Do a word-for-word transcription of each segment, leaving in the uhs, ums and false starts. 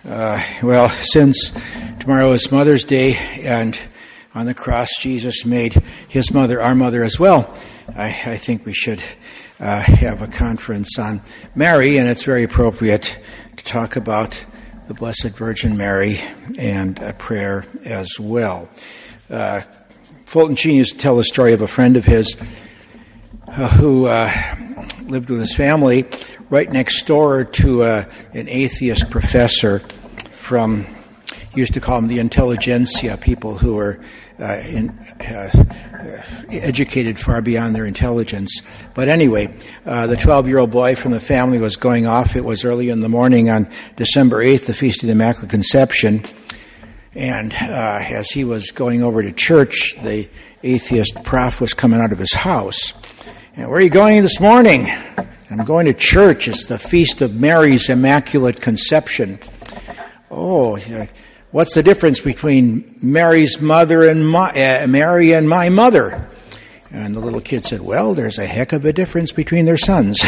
Uh, well, since tomorrow is Mother's Day, and on the cross Jesus made his mother our mother as well, I, I think we should uh, have a conference on Mary, and it's very appropriate to talk about the Blessed Virgin Mary and a prayer as well. Uh, Fulton Sheen used to tell the story of a friend of his uh, who uh, lived with his family right next door to uh, an atheist professor from, he used to call them the intelligentsia, people who were uh, in, uh, educated far beyond their intelligence. But anyway, uh, the twelve-year-old boy from the family was going off. It was early in the morning on December eighth, the Feast of the Immaculate Conception. And uh, as he was going over to church, the atheist prof was coming out of his house. And where are you going this morning? I'm going to church. It's the Feast of Mary's Immaculate Conception. Oh, what's the difference between Mary's mother and my, uh, Mary and my mother? And the little kid said, well, there's a heck of a difference between their sons.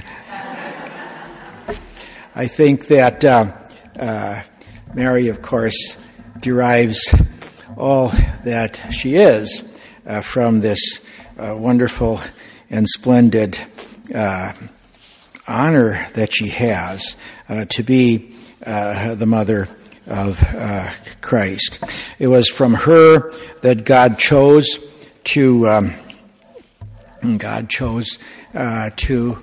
I think that uh, uh, Mary, of course, derives all that she is uh, from this uh, wonderful and splendid uh, honor that she has uh, to be uh, the mother of uh, Christ. It was from her that God chose to um, God chose uh, to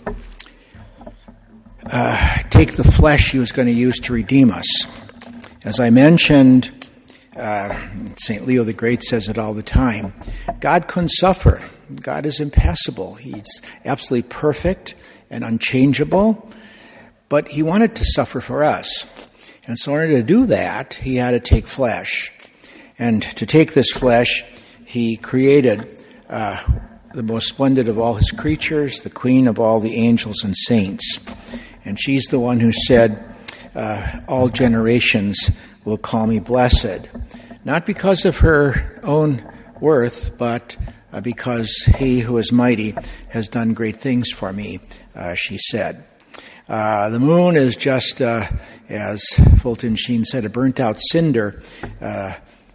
uh, take the flesh He was going to use to redeem us. As I mentioned, uh, Saint Leo the Great says it all the time. God couldn't suffer. God is impassible. He's absolutely perfect and unchangeable, but He wanted to suffer for us. And so in order to do that, He had to take flesh. And to take this flesh, He created uh, the most splendid of all His creatures, the queen of all the angels and saints. And she's the one who said, uh, all generations will call me blessed. Not because of her own worth, but uh, because He who is mighty has done great things for me, uh, she said. Uh, the moon is just, uh, as Fulton Sheen said, a burnt-out cinder uh,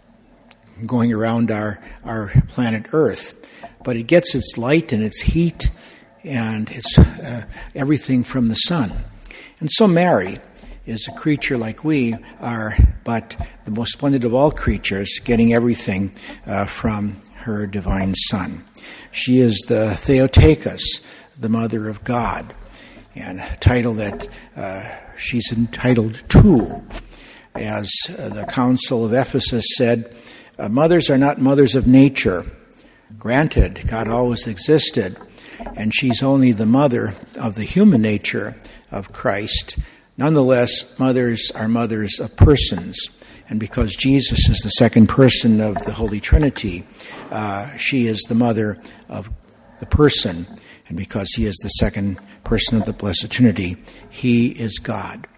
going around our, our planet Earth. But it gets its light and its heat and its uh, everything from the sun. And so Mary is a creature like we are, but the most splendid of all creatures, getting everything uh, from her divine Son. She is the Theotokos, the Mother of God, and a title that uh, she's entitled to. As uh, the Council of Ephesus said, uh, mothers are not mothers of nature. Granted, God always existed, and she's only the mother of the human nature of Christ. Nonetheless, mothers are mothers of persons. And because Jesus is the second person of the Holy Trinity, uh, she is the mother of the person. And because He is the second person of the Blessed Trinity, He is God.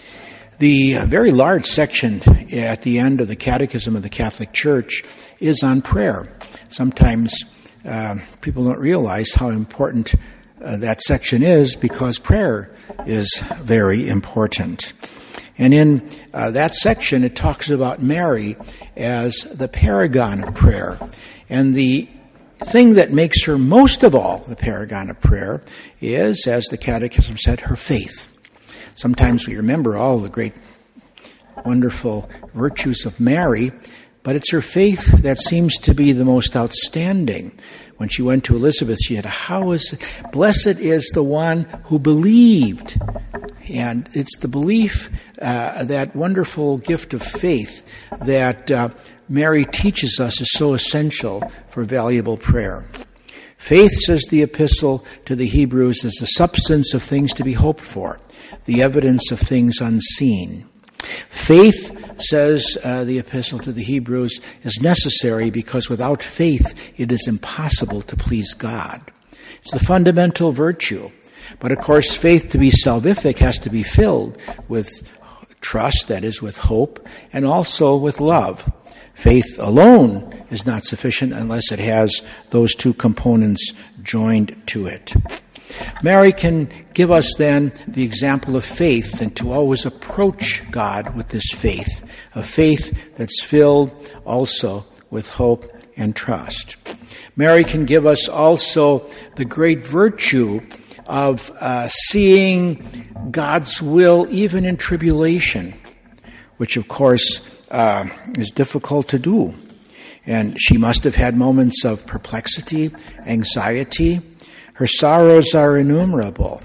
The very large section at the end of the Catechism of the Catholic Church is on prayer. Sometimes uh, people don't realize how important uh, that section is, because prayer is very important. And in uh, that section, it talks about Mary as the paragon of prayer. And the thing that makes her most of all the paragon of prayer is, as the Catechism said, her faith. Sometimes we remember all the great, wonderful virtues of Mary, but it's her faith that seems to be the most outstanding. When she went to Elizabeth, she said, "How is it? Blessed is the one who believed." And it's the belief, uh, that wonderful gift of faith that uh, Mary teaches us is so essential for valuable prayer. Faith, says the epistle to the Hebrews, is the substance of things to be hoped for, the evidence of things unseen. Faith, says uh, the epistle to the Hebrews, is necessary because without faith it is impossible to please God. It's the fundamental virtue. But of course, faith to be salvific has to be filled with trust, that is, with hope, and also with love. Faith alone is not sufficient unless it has those two components joined to it. Mary can give us then the example of faith, and to always approach God with this faith, a faith that's filled also with hope and trust. Mary can give us also the great virtue of uh, seeing God's will even in tribulation, which of course uh, is difficult to do. And she must have had moments of perplexity, anxiety. Her sorrows are innumerable.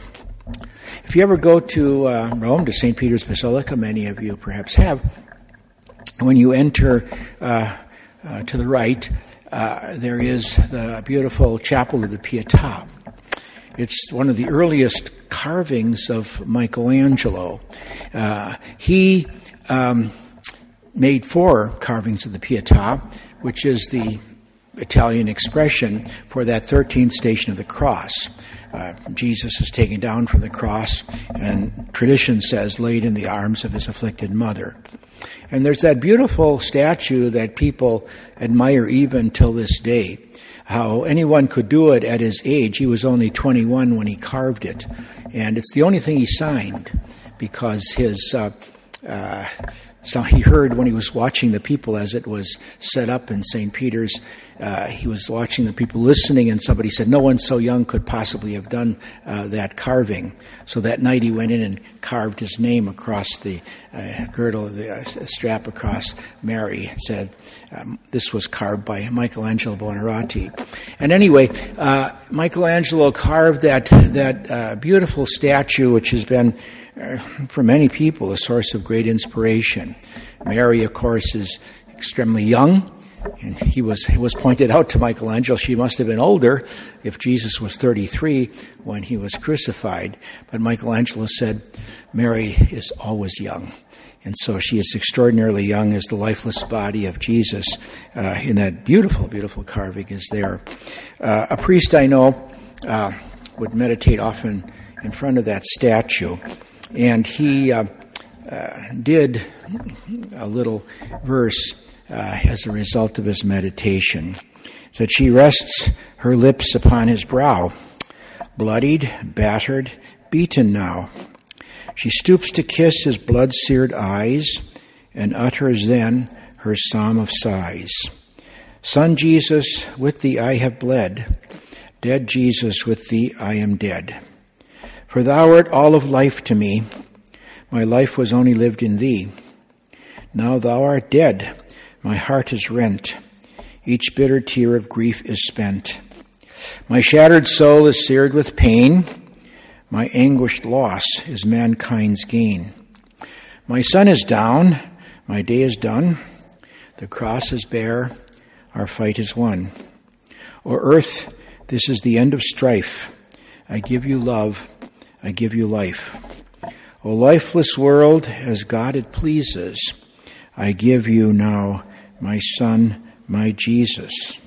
If you ever go to uh, Rome, to Saint Peter's Basilica, many of you perhaps have, when you enter uh, uh, to the right, uh, there is the beautiful Chapel of the Pietà. It's one of the earliest carvings of Michelangelo. Uh, he um, made four carvings of the Pietà, which is the Italian expression for that thirteenth station of the cross. Uh, Jesus is taken down from the cross, and tradition says laid in the arms of his afflicted mother. And there's that beautiful statue that people admire even till this day. How anyone could do it at his age. He was only twenty-one when he carved it. And it's the only thing he signed, because his uh, uh, so he heard when he was watching the people as it was set up in Saint Peter's, uh, he was watching the people listening, and somebody said, no one so young could possibly have done uh, that carving. So that night he went in and carved his name across the uh, girdle, the uh, strap across Mary. It said, um, this was carved by Michelangelo Buonarroti. And anyway, uh, Michelangelo carved that, that uh, beautiful statue, which has been Uh, for many people, a source of great inspiration. Mary, of course, is extremely young, and he was it was pointed out to Michelangelo she must have been older if Jesus was thirty-three when he was crucified. But Michelangelo said, Mary is always young. And so she is extraordinarily young as the lifeless body of Jesus uh, in that beautiful, beautiful carving is there. Uh, a priest I know uh, would meditate often in front of that statue. And he uh, uh, did a little verse uh, as a result of his meditation. That she rests her lips upon his brow, bloodied, battered, beaten now. She stoops to kiss his blood-seared eyes and utters then her psalm of sighs. Son Jesus, with thee I have bled. Dead Jesus, with thee I am dead. For thou art all of life to me. My life was only lived in thee. Now thou art dead. My heart is rent. Each bitter tear of grief is spent. My shattered soul is seared with pain. My anguished loss is mankind's gain. My sun is down. My day is done. The cross is bare. Our fight is won. O earth, this is the end of strife. I give you love. I give you life. O lifeless world, as God it pleases, I give you now my Son, my Jesus.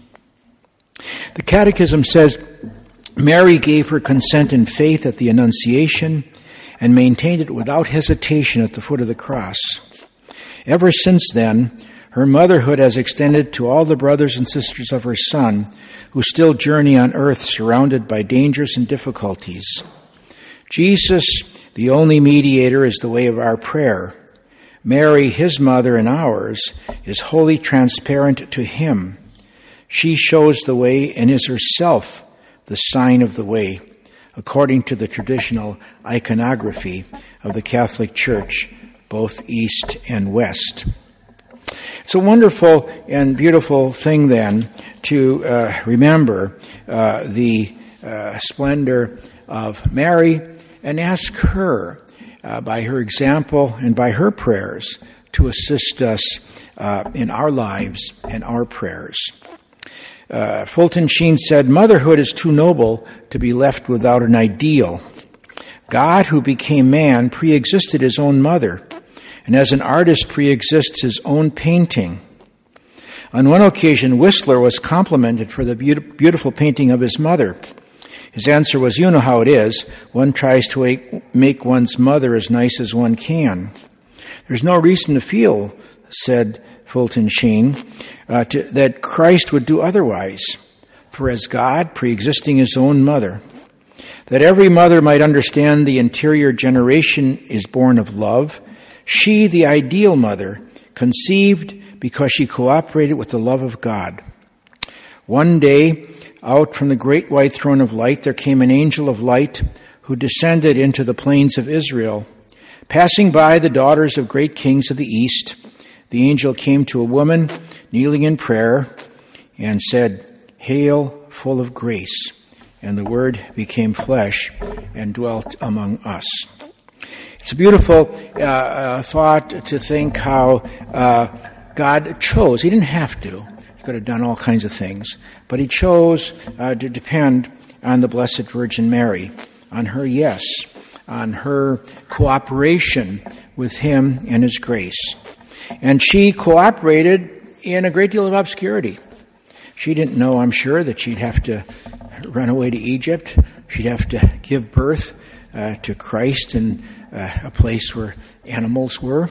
The Catechism says, Mary gave her consent in faith at the Annunciation and maintained it without hesitation at the foot of the cross. Ever since then, her motherhood has extended to all the brothers and sisters of her Son who still journey on earth surrounded by dangers and difficulties. Jesus, the only mediator, is the way of our prayer. Mary, his mother and ours, is wholly transparent to him. She shows the way and is herself the sign of the way, according to the traditional iconography of the Catholic Church, both East and West. It's a wonderful and beautiful thing, then, to uh, remember uh, the uh, splendor of Mary, and ask her, uh, by her example and by her prayers, to assist us uh, in our lives and our prayers. Uh, Fulton Sheen said, motherhood is too noble to be left without an ideal. God, who became man, pre-existed his own mother, and as an artist pre-exists his own painting. On one occasion, Whistler was complimented for the beautiful painting of his mother. His answer was, you know how it is. One tries to make one's mother as nice as one can. There's no reason to feel, said Fulton Sheen, uh, to, that Christ would do otherwise. For as God, pre-existing his own mother, that every mother might understand the interior generation is born of love, she, the ideal mother, conceived because she cooperated with the love of God. One day, out from the great white throne of light, there came an angel of light who descended into the plains of Israel. Passing by the daughters of great kings of the east, the angel came to a woman kneeling in prayer and said, "Hail, full of grace." And the Word became flesh and dwelt among us. It's a beautiful uh, uh, thought to think how uh, God chose. He didn't have to. He could have done all kinds of things. But he chose uh, to depend on the Blessed Virgin Mary, on her yes, on her cooperation with him and his grace. And she cooperated in a great deal of obscurity. She didn't know, I'm sure, that she'd have to run away to Egypt. She'd have to give birth uh, to Christ in uh, a place where animals were.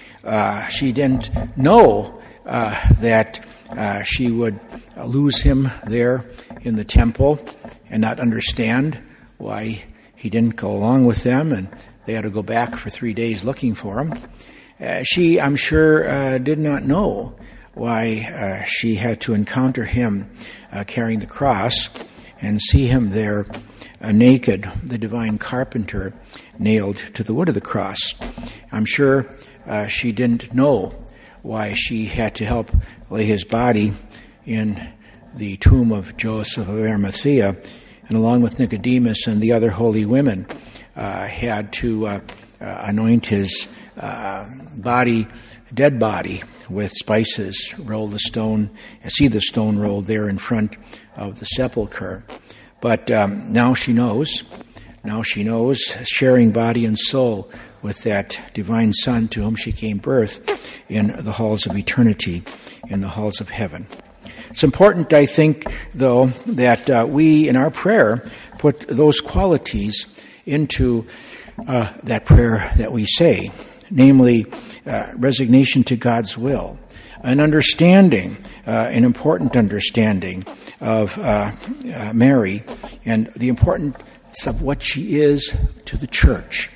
Uh, she didn't know uh, that uh, she would lose him there in the temple and not understand why he didn't go along with them, and they had to go back for three days looking for him. Uh, she, I'm sure, uh, did not know why uh, she had to encounter him uh, carrying the cross and see him there uh, naked, the divine carpenter nailed to the wood of the cross. I'm sure uh, she didn't know why she had to help lay his body in the tomb of Joseph of Arimathea, and along with Nicodemus and the other holy women, uh, had to uh, uh, anoint his uh, body, dead body, with spices, roll the stone, see the stone rolled there in front of the sepulchre. But um, now she knows, now she knows, sharing body and soul with that divine Son to whom she gave birth in the halls of eternity, in the halls of heaven. It's important, I think, though, that uh, we, in our prayer, put those qualities into uh, that prayer that we say, namely uh, resignation to God's will, an understanding, uh, an important understanding of uh, uh, Mary and the importance of what she is to the church.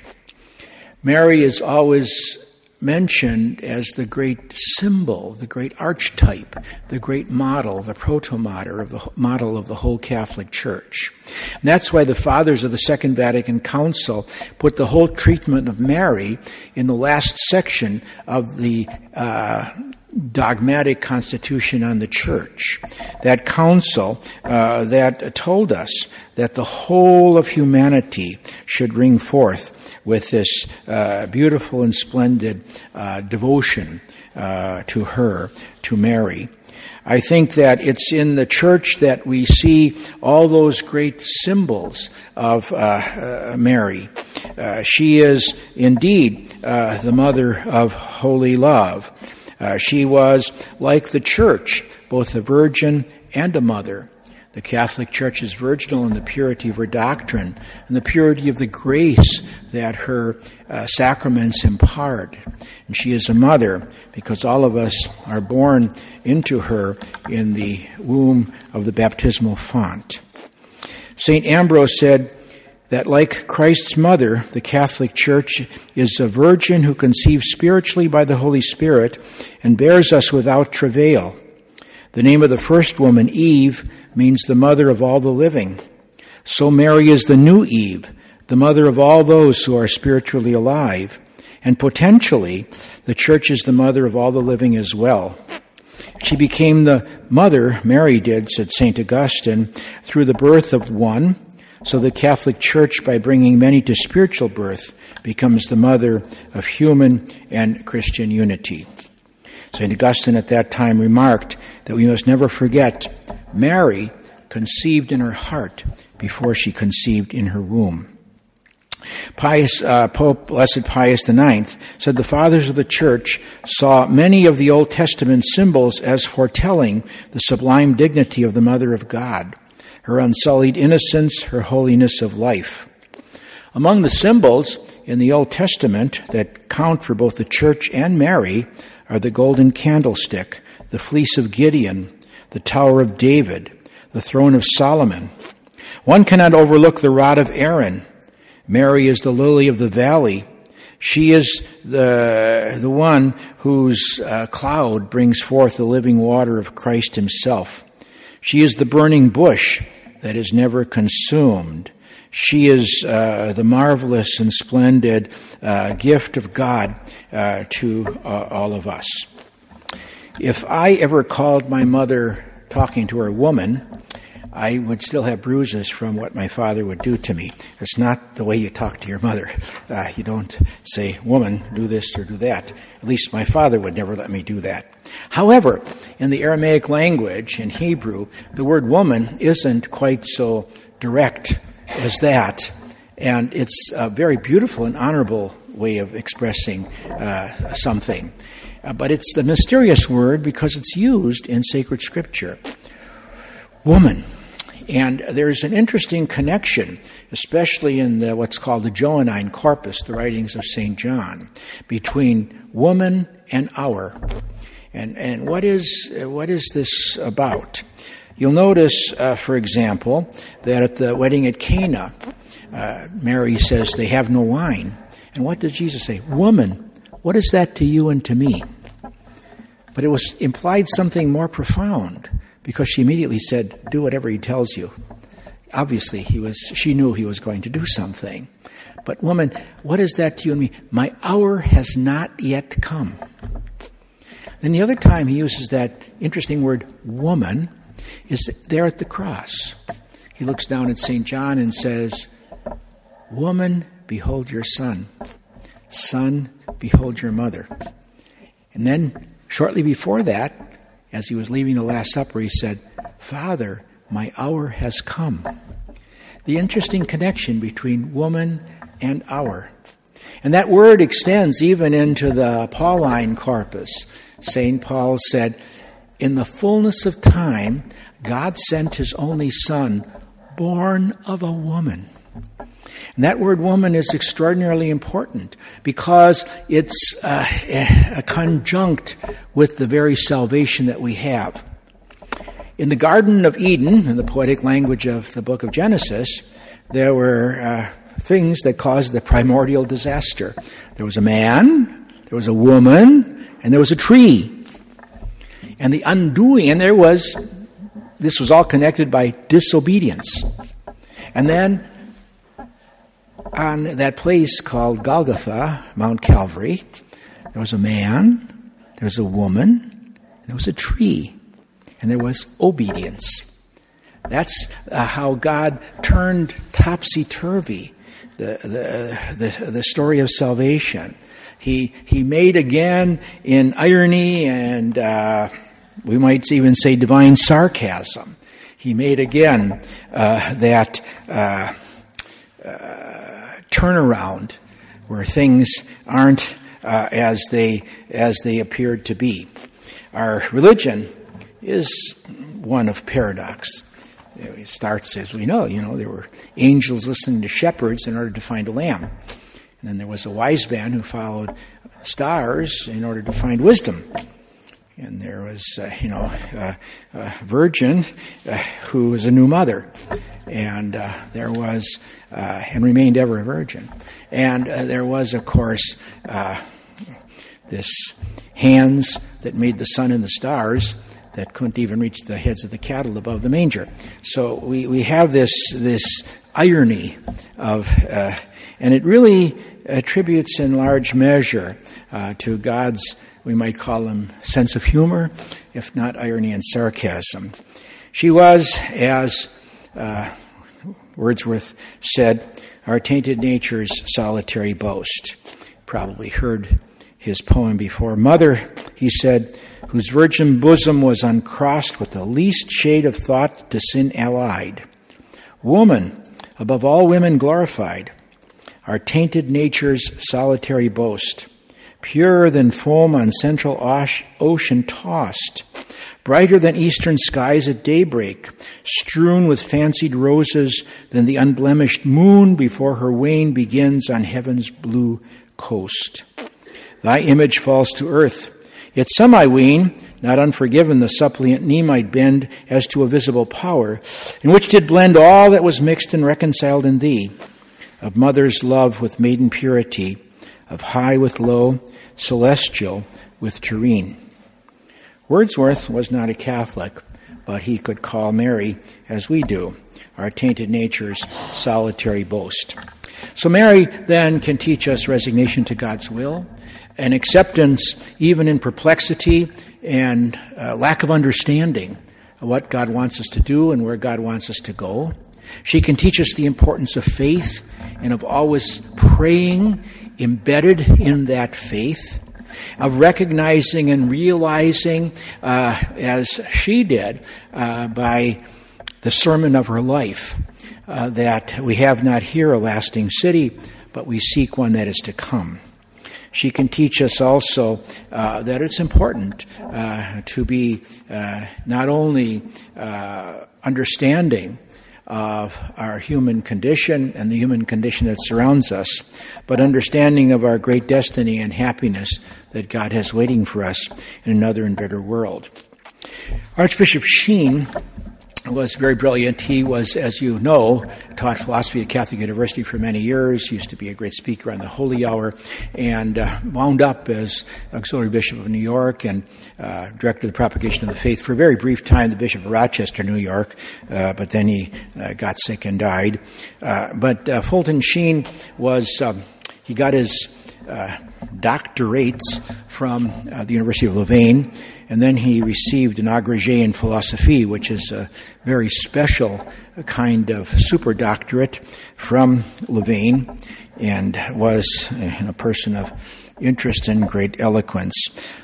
Mary is always mentioned as the great symbol, the great archetype, the great model, the proto-model of the model of the whole Catholic Church. And that's why the fathers of the Second Vatican Council put the whole treatment of Mary in the last section of the uh, dogmatic constitution on the Church. That council uh, that told us that the whole of humanity should ring forth with this uh, beautiful and splendid uh, devotion uh, to her, to Mary. I think that it's in the Church that we see all those great symbols of uh, uh, Mary. Uh, she is indeed uh, the mother of holy love. Uh, she was, like the Church, both a virgin and a mother. The Catholic Church is virginal in the purity of her doctrine and the purity of the grace that her uh, sacraments impart. And she is a mother because all of us are born into her in the womb of the baptismal font. Saint Ambrose said that like Christ's mother, the Catholic Church is a virgin who conceives spiritually by the Holy Spirit and bears us without travail. The name of the first woman, Eve, means the mother of all the living. So Mary is the new Eve, the mother of all those who are spiritually alive. And potentially, the Church is the mother of all the living as well. She became the mother, Mary did, said Saint Augustine, through the birth of one. So the Catholic Church, by bringing many to spiritual birth, becomes the mother of human and Christian unity. Saint Augustine at that time remarked that we must never forget Mary conceived in her heart before she conceived in her womb. Pius, uh, Pope Blessed Pius the Ninth said the fathers of the Church saw many of the Old Testament symbols as foretelling the sublime dignity of the Mother of God, her unsullied innocence, her holiness of life. Among the symbols in the Old Testament that count for both the church and Mary are the golden candlestick, the fleece of Gideon, the Tower of David, the throne of Solomon. One cannot overlook the rod of Aaron. Mary is the lily of the valley. She is the, the one whose uh, cloud brings forth the living water of Christ himself. She is the burning bush that is never consumed. She is uh, the marvelous and splendid uh, gift of God uh, to uh, all of us. If I ever called my mother, talking to her, woman, I would still have bruises from what my father would do to me. It's not the way you talk to your mother. Uh, you don't say, woman, do this or do that. At least my father would never let me do that. However, in the Aramaic language, in Hebrew, the word woman isn't quite so direct as that. And it's a very beautiful and honorable way of expressing uh, something. Uh, but it's the mysterious word because it's used in sacred scripture. Woman. And there's an interesting connection, especially in the, what's called the Johannine Corpus, the writings of Saint John, between woman and hour. And and what is what is this about? You'll notice, uh, for example, that at the wedding at Cana, uh, Mary says they have no wine. And what does Jesus say? Woman, what is that to you and to me? But it was implied something more profound, because she immediately said, do whatever he tells you. Obviously, he was. She knew he was going to do something. But woman, what is that to you and me? My hour has not yet come. Then the other time he uses that interesting word, woman, is there at the cross. He looks down at Saint John and says, woman, behold your son. Son, behold your mother. And then, shortly before that, as he was leaving the Last Supper, he said, Father, my hour has come. The interesting connection between woman and hour. And that word extends even into the Pauline corpus. Saint Paul said, in the fullness of time, God sent his only Son, born of a woman. And that word woman is extraordinarily important because it's uh, a conjunct with the very salvation that we have. In the Garden of Eden, in the poetic language of the book of Genesis, there were uh, things that caused the primordial disaster. There was a man, there was a woman, and there was a tree. And the undoing, and there was, this was all connected by disobedience. And then on that place called Golgotha, Mount Calvary, there was a man, there was a woman, there was a tree, and there was obedience. That's uh, how God turned topsy-turvy the, the the the story of salvation. He he made again in irony and uh, we might even say divine sarcasm. He made again uh, that uh, uh, turnaround where things aren't uh, as they as they appeared to be. Our religion is one of paradox. It starts, as we know, you know, there were angels listening to shepherds in order to find a lamb. And then there was a wise man who followed stars in order to find wisdom. And there was, uh, you know, uh, a virgin uh, who was a new mother. And uh, there was, uh, and remained ever a virgin. And uh, there was, of course, uh, this hands that made the sun and the stars that couldn't even reach the heads of the cattle above the manger. So we, we have this this irony of, uh, and it really attributes in large measure uh, to God's, we might call him, sense of humor, if not irony and sarcasm. She was, as uh, Wordsworth said, our tainted nature's solitary boast. Probably heard his poem before. Mother, he said, whose virgin bosom was uncrossed with the least shade of thought to sin allied. Woman, above all women glorified, our tainted nature's solitary boast, purer than foam on central ocean tossed, brighter than eastern skies at daybreak, strewn with fancied roses than the unblemished moon before her wane begins on heaven's blue coast. Thy image falls to earth, yet some I ween, not unforgiven the suppliant knee might bend as to a visible power, in which did blend all that was mixed and reconciled in thee, of mother's love with maiden purity, of high with low, celestial with terrene. Wordsworth was not a Catholic, but he could call Mary, as we do, our tainted nature's solitary boast. So Mary then can teach us resignation to God's will, and acceptance even in perplexity and uh, lack of understanding of what God wants us to do and where God wants us to go. She can teach us the importance of faith and of always praying embedded in that faith, of recognizing and realizing, uh, as she did, uh, by the sermon of her life, uh, that we have not here a lasting city, but we seek one that is to come. She can teach us also uh, that it's important uh, to be uh, not only uh, understanding of our human condition and the human condition that surrounds us, but understanding of our great destiny and happiness that God has waiting for us in another and better world. Archbishop Sheen was very brilliant. He was, as you know, taught philosophy at Catholic University for many years, used to be a great speaker on the Holy Hour, and uh, wound up as Auxiliary Bishop of New York and uh, Director of the Propagation of the Faith for a very brief time, the Bishop of Rochester, New York, uh, but then he uh, got sick and died. Uh, but uh, Fulton Sheen was, um, he got his uh, doctorates from uh, the University of Louvain, and then he received an agrégé in philosophy, which is a very special kind of super doctorate from Louvain, and was a person of interest and great eloquence.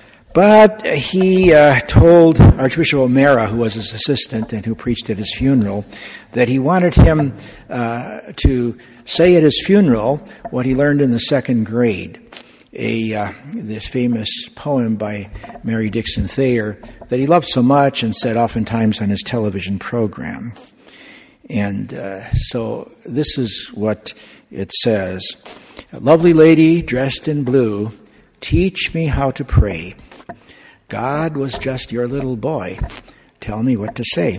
But he uh, told Archbishop O'Mara, who was his assistant and who preached at his funeral, that he wanted him uh, to say at his funeral what he learned in the second grade. A uh, this famous poem by Mary Dixon Thayer that he loved so much and said oftentimes on his television program. And uh, so this is what it says. A lovely lady dressed in blue, teach me how to pray. God was just your little boy. Tell me what to say.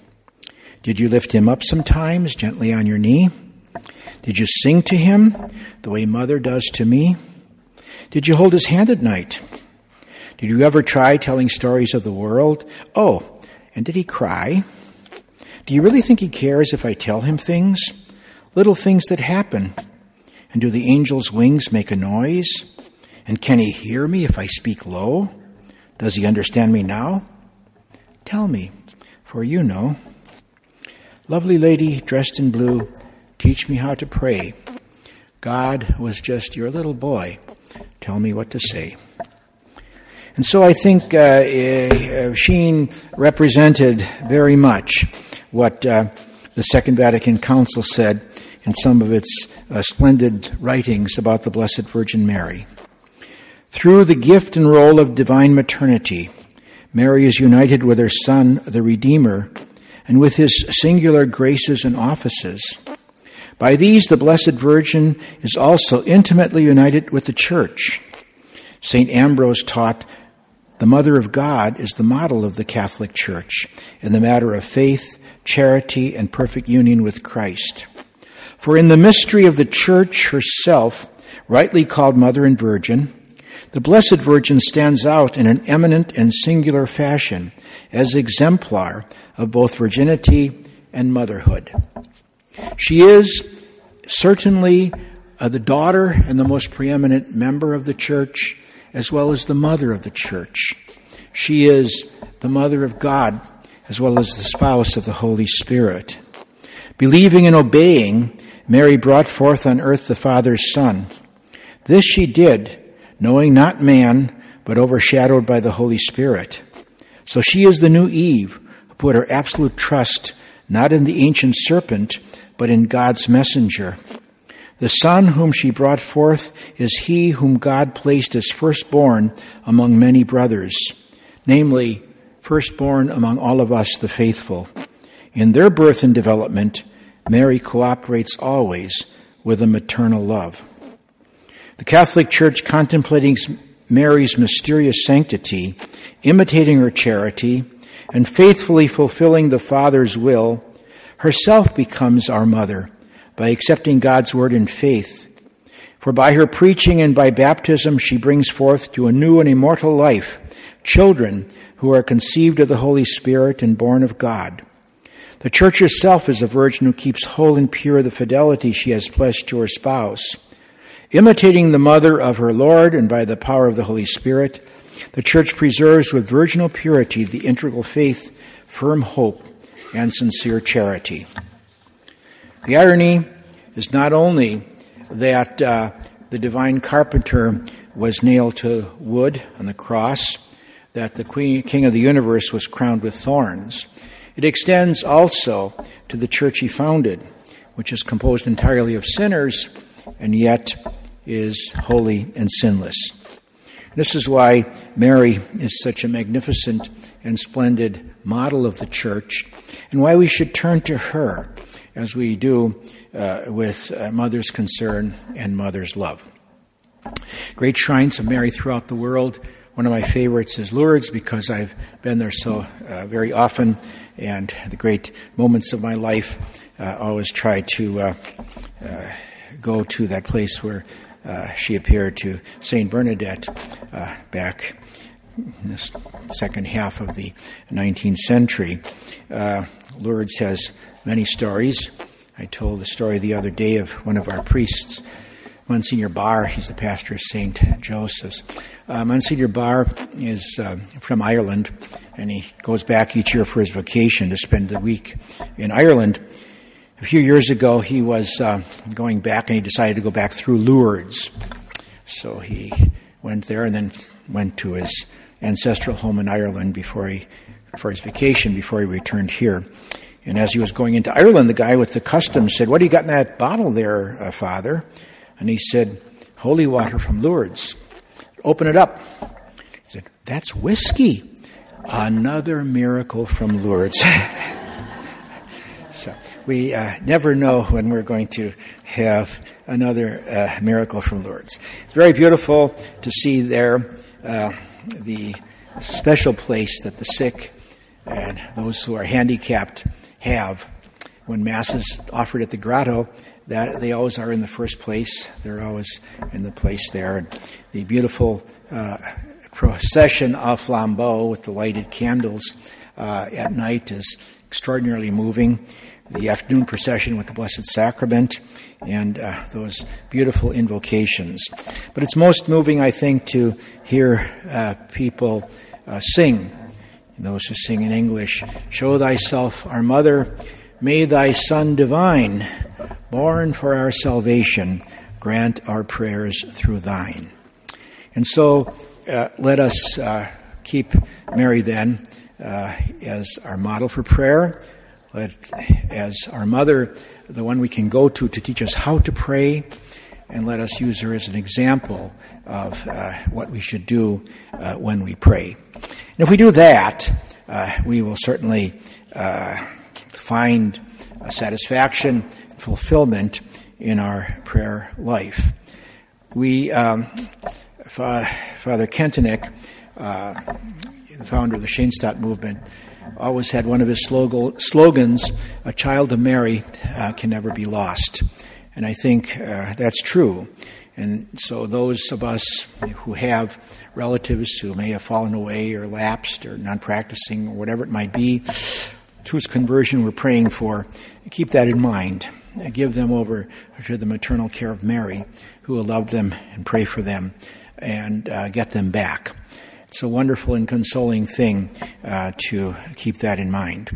Did you lift him up sometimes gently on your knee? Did you sing to him the way mother does to me? Did you hold his hand at night? Did you ever try telling stories of the world? Oh, and did he cry? Do you really think he cares if I tell him things? Little things that happen. And do the angel's wings make a noise? And can he hear me if I speak low? Does he understand me now? Tell me, for you know. Lovely lady dressed in blue, teach me how to pray. God was just your little boy. Tell me what to say. And so I think uh, uh, Sheen represented very much what uh, the Second Vatican Council said in some of its uh, splendid writings about the Blessed Virgin Mary. Through the gift and role of divine maternity, Mary is united with her Son, the Redeemer, and with his singular graces and offices. By these, the Blessed Virgin is also intimately united with the Church. Saint Ambrose taught, the Mother of God is the model of the Catholic Church in the matter of faith, charity, and perfect union with Christ. For in the mystery of the Church herself, rightly called Mother and Virgin, the Blessed Virgin stands out in an eminent and singular fashion as exemplar of both virginity and motherhood. She is certainly uh, the daughter and the most preeminent member of the Church, as well as the mother of the Church. She is the mother of God, as well as the spouse of the Holy Spirit. Believing and obeying, Mary brought forth on earth the Father's Son. This she did, knowing not man, but overshadowed by the Holy Spirit. So she is the new Eve, who put her absolute trust not in the ancient serpent, but in God's messenger. The Son whom she brought forth is he whom God placed as firstborn among many brothers, namely, firstborn among all of us, the faithful. In their birth and development, Mary cooperates always with a maternal love. The Catholic Church, contemplating Mary's mysterious sanctity, imitating her charity, and faithfully fulfilling the Father's will, herself becomes our mother by accepting God's word in faith. For by her preaching and by baptism she brings forth to a new and immortal life children who are conceived of the Holy Spirit and born of God. The Church herself is a virgin who keeps whole and pure the fidelity she has pledged to her spouse. Imitating the mother of her Lord and by the power of the Holy Spirit, the Church preserves with virginal purity the integral faith, firm hope, and sincere charity. The irony is not only that uh, the divine carpenter was nailed to wood on the cross, that the Queen, King of the universe was crowned with thorns. It extends also to the church he founded, which is composed entirely of sinners and yet is holy and sinless. This is why Mary is such a magnificent and splendid model of the church, and why we should turn to her as we do uh, with uh, mother's concern and mother's love. Great shrines of Mary throughout the world. One of my favorites is Lourdes because I've been there so uh, very often, and the great moments of my life uh, always try to uh, uh, go to that place where uh, she appeared to Saint Bernadette uh, back in the second half of the nineteenth century. Uh, Lourdes has many stories. I told the story the other day of one of our priests, Monsignor Barr. He's the pastor of Saint Joseph's. Uh, Monsignor Barr is uh, from Ireland, and he goes back each year for his vacation to spend the week in Ireland. A few years ago, he was uh, going back, and he decided to go back through Lourdes. So he went there and then went to his ancestral home in Ireland before he, for his vacation, before he returned here. And as he was going into Ireland, the guy with the customs said, "What do you got in that bottle there, uh, Father?" And he said, "Holy water from Lourdes." "Open it up." He said, "That's whiskey." Another miracle from Lourdes. So we uh, never know when we're going to have another uh, miracle from Lourdes. It's very beautiful to see there uh, the special place that the sick and those who are handicapped have. When Mass is offered at the grotto, that they always are in the first place. They're always in the place there. And the beautiful uh, procession of flambeaux with the lighted candles uh, at night is extraordinarily moving. The afternoon procession with the Blessed Sacrament and uh, those beautiful invocations. But it's most moving, I think, to hear uh, people uh, sing. Those who sing in English, "Show thyself our mother, may thy Son divine, born for our salvation, grant our prayers through thine." And so uh, let us uh, keep Mary then uh, as our model for prayer, let, as our mother, the one we can go to to teach us how to pray, and let us use her as an example of uh, what we should do uh, when we pray. And if we do that, uh, we will certainly uh, find a satisfaction, fulfillment in our prayer life. We, um, Fa- Father Kentenich, uh, the founder of the Schoenstatt movement, always had one of his slog- slogans, "A child of Mary uh, can never be lost." And I think uh, that's true. And so those of us who have relatives who may have fallen away or lapsed or non-practicing or whatever it might be, whose conversion we're praying for, keep that in mind. Give them over to the maternal care of Mary, who will love them and pray for them and uh, get them back. It's a wonderful and consoling thing uh, to keep that in mind.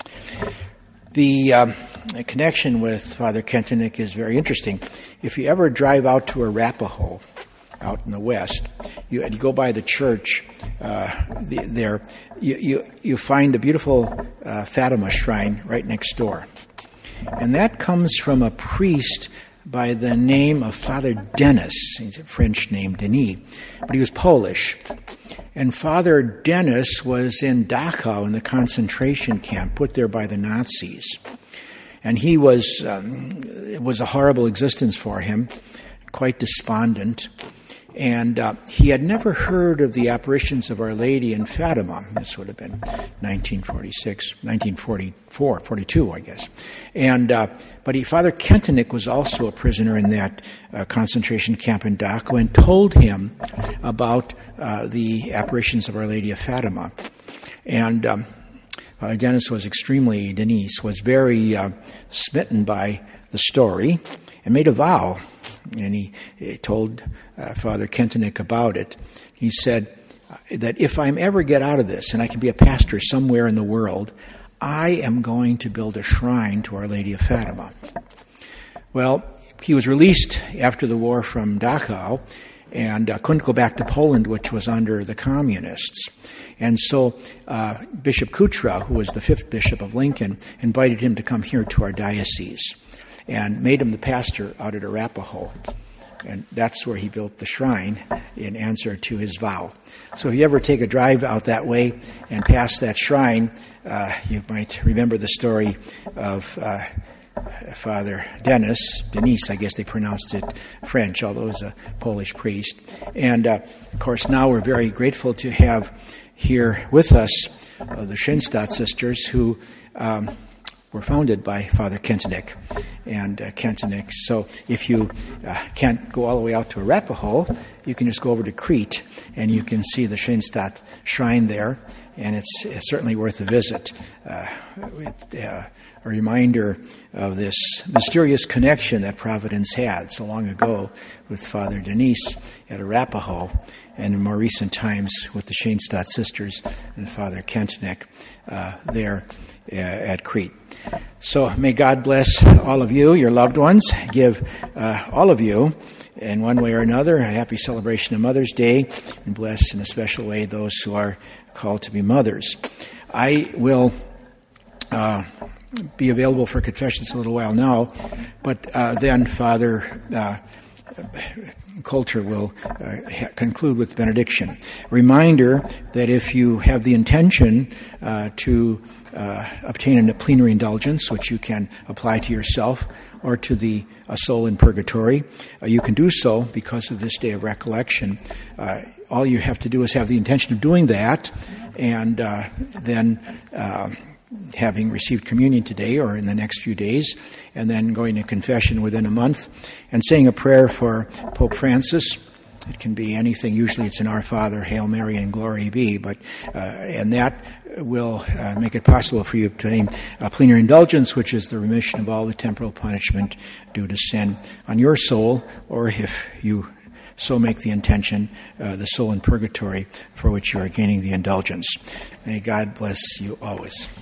The um, connection with Father Kentenich is very interesting. If you ever drive out to Arapahoe, out in the west, you, you go by the church uh, the, there, you, you, you find a beautiful uh, Fatima shrine right next door. And that comes from a priest by the name of Father Denis. He's a French name, Denis, but he was Polish. And Father Denis was in Dachau in the concentration camp, put there by the Nazis. And he was, um, it was a horrible existence for him, quite despondent. And uh, he had never heard of the apparitions of Our Lady in Fatima. This would have been nineteen forty-six, nineteen forty-four, forty-two, I guess. And uh, but he, Father Kentenich was also a prisoner in that uh, concentration camp in Dachau and told him about uh, the apparitions of Our Lady of Fatima. And um, Father Denis was extremely, Denis was very uh, smitten by the story and made a vow. And he, he told uh, Father Kentenich about it. He said that if I ever get out of this and I can be a pastor somewhere in the world, I am going to build a shrine to Our Lady of Fatima. Well, he was released after the war from Dachau and uh, couldn't go back to Poland, which was under the communists. And so uh, Bishop Kutra, who was the fifth bishop of Lincoln, invited him to come here to our diocese and made him the pastor out at Arapahoe. And that's where he built the shrine in answer to his vow. So if you ever take a drive out that way and pass that shrine, uh, you might remember the story of uh, Father Denis, Denis, I guess they pronounced it French, although he was a Polish priest. And, uh, of course, now we're very grateful to have here with us uh, the Schoenstatt sisters who um, were founded by Father Kentenich and uh, Kentenich. So if you uh, can't go all the way out to Arapahoe, you can just go over to Crete and you can see the Schoenstatt shrine there, and it's, it's certainly worth a visit. Uh, it, uh, a reminder of this mysterious connection that Providence had so long ago with Father Denis at Arapahoe, and in more recent times with the Schoenstatt sisters and Father Kentenich uh, there uh, at Crete. So may God bless all of you, your loved ones, give uh, all of you, in one way or another, a happy celebration of Mother's Day, and bless in a special way those who are called to be mothers. I will uh, be available for confessions a little while now, but uh, then Father uh, Coulter will uh, ha- conclude with benediction. Reminder that if you have the intention uh, to uh, obtain a plenary indulgence, which you can apply to yourself or to the a soul in purgatory, uh, you can do so because of this day of recollection. Uh, all you have to do is have the intention of doing that, and uh, then uh, having received communion today or in the next few days, and then going to confession within a month, and saying a prayer for Pope Francis. It can be anything. Usually it's an Our Father, Hail Mary, and Glory be, but uh, and that will uh, make it possible for you to obtain a plenary indulgence, which is the remission of all the temporal punishment due to sin on your soul, or if you so make the intention, uh, the soul in purgatory for which you are gaining the indulgence. May God bless you always.